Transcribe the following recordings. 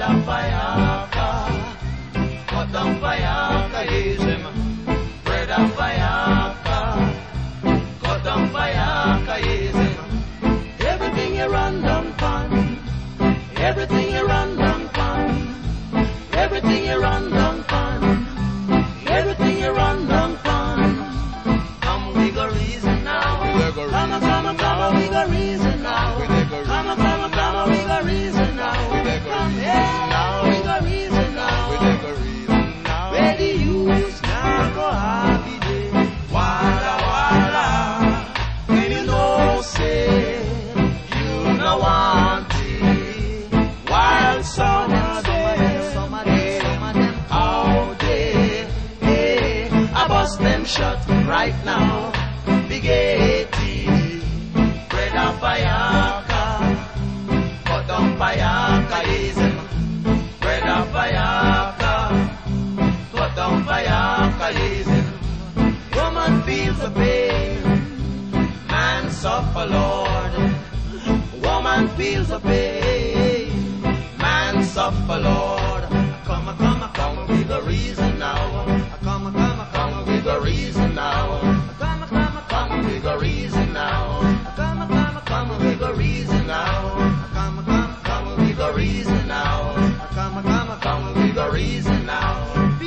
Brother Payaka, cut down Payaka, yes, him. Brother Payaka, cut down Payaka, yes, him. Everything you run down pan, everything you run down pan, everything you run down pan, everything you run down pan. Come we go reason now, come on, we go reason now, come on, we go reason now, come here, we go reason now, where the youth now go happy day, walla walla, when you know say, you know want it, while some of them out there, hey, I bust them shut right now, big 80, Brother Payaka, cut down Payaka, yes, Brother Payaka, cut down Payaka, yes. Woman feels the pain, man suffer, Lord. Woman feels the pain, man suffer, Lord. Come, with the reason now. Come, with the reason now. Come, with the reason now. Come, with the reason now. Come, with the reason now. Come, with the reason now.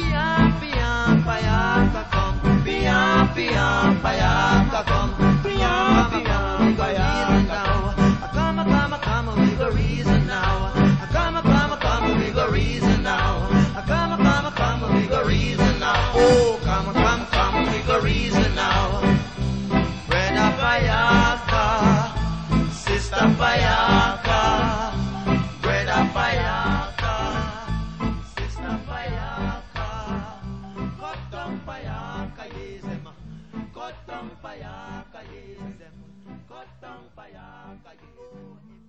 Payaka come. Payaka come. Payaka come. Come, with the reason now. Come, with the reason now. Come, with the reason now. Oh, come, with the reason now. Brother Payaka, Sister Payaka, Brother Payaka, Sister Payaka, cut down Payaka, yes, cut down Payaka, yes, cut down Payaka, yes.